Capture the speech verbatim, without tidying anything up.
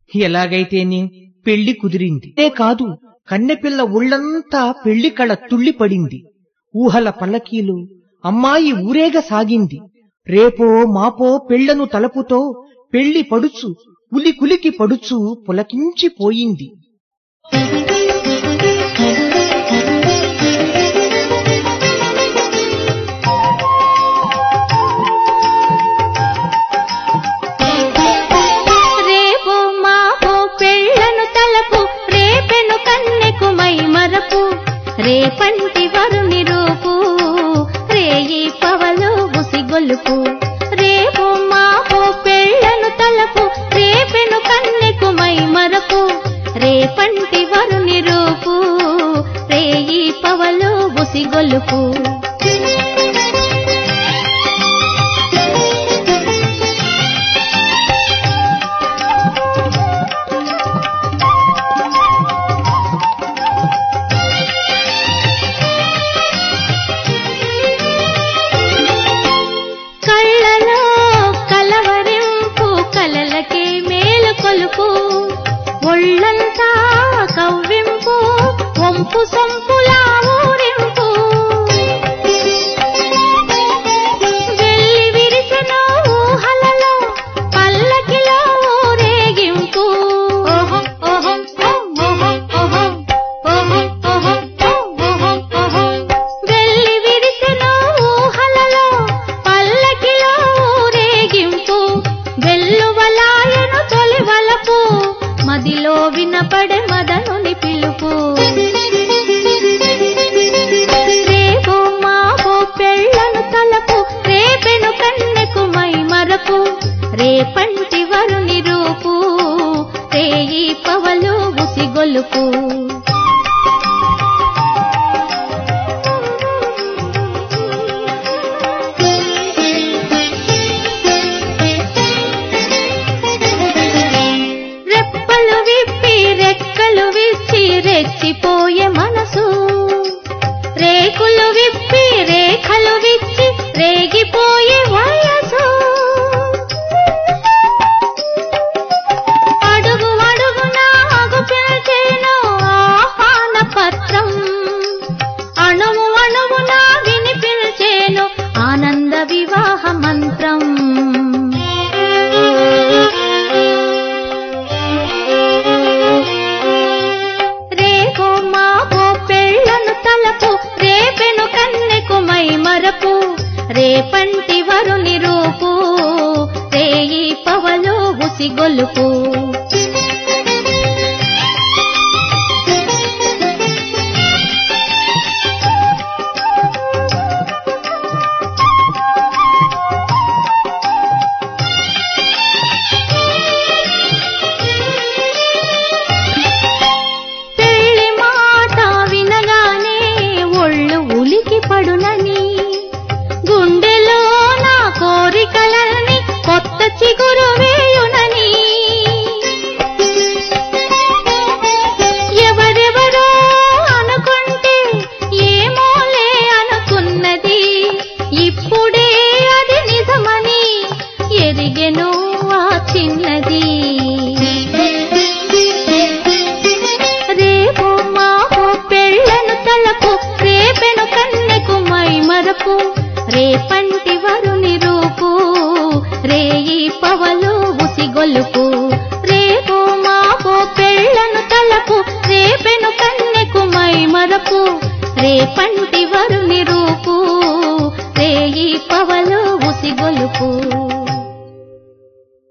ఎలాగైతేనే పెళ్లి కుదిరింది. అదే కాదు, కన్నెపిల్ల ఒళ్లంతా పెళ్లి కళ తుళ్లిపడింది. ఊహల పల్లకీలు అమ్మాయి ఊరేగ సాగింది. రేపో మాపో పెళ్లను తలపుతో పెళ్లి పడుచు ఉలి కులికి పడుచు పులకించిపోయింది. రేపంటి వరుని రూపు రేయి పవలు బుసిగొలుపు రేపు మాపో పెళ్ళను తలపు రేపెను కన్నెకు మై మరపు రేపంటి వరుని రూపు రేయి పవలు బుసిగొలుపు ఒళ్ళంతా కవ్వింపు వంపు సొంపులా ఊరింపు వెళ్ళి విరిసెను ఊహలలో పల్లకిలో ఊరేగింపు ఓహో ఓహో ఓహో ఓహో ఓహో ఓహో ఓహో ఓహో వెళ్ళి విరిసెను ఊహలలో పల్లకిలో ఊరేగింపు వెల్లువలాయను తొలి వలపు మదిలో వినపడే మదనుని పిలుపు రేపు మాపో పెళ్ళను తలపు రేపెను కన్నెకు మై మరపు రేపంటి వరుని రూపు రేయి పవలు ఉసిగొలుపు రెచ్చిపోయే మనసు రేకులు విప్పి రేఖలు విచ్చి రేగిపోయే వయసు అడుగు అడుగున ఆగు పిలిచేను ఆహ్వాన పత్రం అణువు అణువున విని పిలిచేను ఆనంద వివాహ మంత్రం రేపంటి వరుని రూపు రేయి పవలు ఉసిగొలుపు పెళ్లి మాట వినగానే ఒళ్ళు ఉలికి పడునని గుండెలో నా కోరికలన్నీ కొత్త చిగురు వేయునని ఎవరెవరో అనుకుంటే ఏమోలే అనుకున్నది ఇప్పుడే అది నిజమని ఎరిగెను ఆ చిన్నది రేపు మాపో పెళ్ళను తలపు రేపెను కన్నెకు మై మరపు రేపంటి వరుని రూపు రేయి పవలు ఉసిగొలుపు రేపు మాపో పెళ్ళను తలపు రేపెను కన్నెకు మై మరపు రేపంటి వరుని రూపు రేయి పవలు ఉసిగొలుపు